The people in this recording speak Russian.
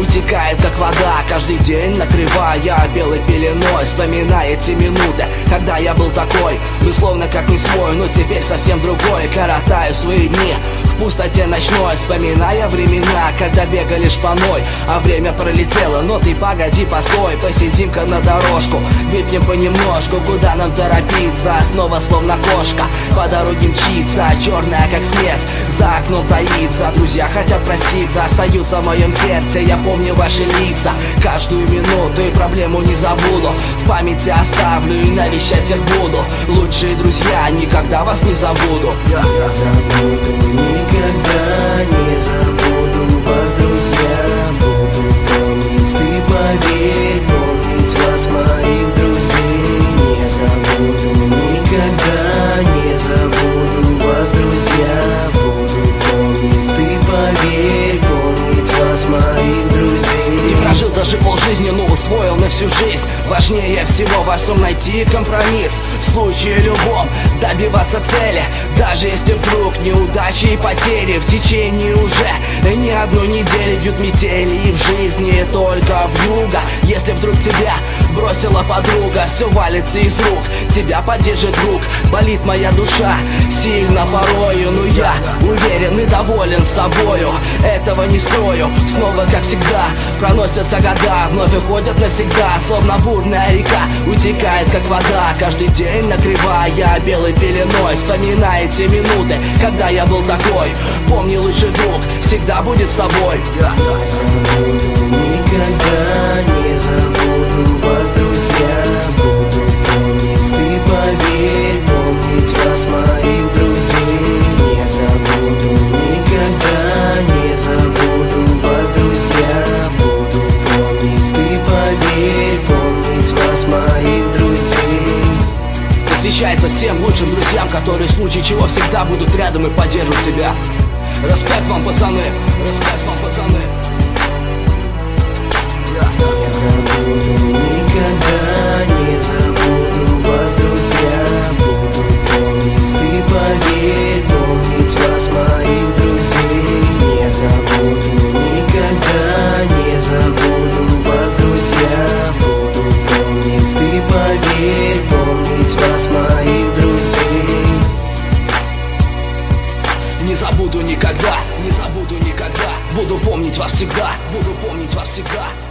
утекает как вода. Каждый день накрывая белой пеленой, вспоминая те минуты, когда я был такой, безусловно, как не свой, но теперь совсем другой. Коротаю свои дни в пустоте ночной, вспоминая времена, когда бегали шпаной. А время пролетело, но ты погоди, постой, посидим-ка на дорожку, выпьем понемножку. Куда нам торопиться, снова словно кошка по дороге мчится, черная как смерть за окном таится. Друзья хотят проститься, остаются в моем сердце. Я помню ваши лица каждую минуту, и проблему не забуду, в памяти оставлю и навещать всех буду. Лучшие друзья, никогда вас не забуду. Я забуду, никогда не забуду вас, друзья. Буду помнить, ты поверь, помнить вас, моих друзей. Не забуду, никогда не забуду вас, друзья. Буду помнить, ты поверь, помнить вас, моих друзей. Не прожил даже полжизни, но усвоил на всю жизнь. Важнее всего во всем найти компромисс. В случае любом добиваться цели, даже если вдруг неудачи и потери. В течение уже не одной недели бьют метели, и в жизни только вьюга. Если вдруг тебя бросила подруга, все валится из рук, тебя поддержит друг. Болит моя душа сильно порою, но я уверен и доволен собою. Этого не скрою, снова как всегда проносятся года, вновь уходят навсегда, словно бурная река утекает как вода. Каждый день накрывая белой пеленой, вспоминая те минуты, когда я был такой. Помни, лучший друг всегда будет с тобой. Не забуду, никогда не забуду вас, друзья. Буду помнить, ты поверь, помнить вас, моих друзей. Не забуду, никогда не забуду вас, друзья. Буду помнить, ты поверь, помнить вас, моих друзей. Посвящается всем лучшим друзьям, которые в случае чего всегда будут рядом и поддержат тебя. Респект вам, пацаны, респект вам, пацаны. Не забуду, никогда не забуду вас, друзья. Буду помнить, ты поверь, помнить вас, моих друзей. Не забуду, никогда не забуду вас, друзья. Буду помнить, ты поверь, помнить вас, моих друзей. Не забуду никогда, не забуду никогда. Буду помнить вас всегда, буду помнить вас всегда.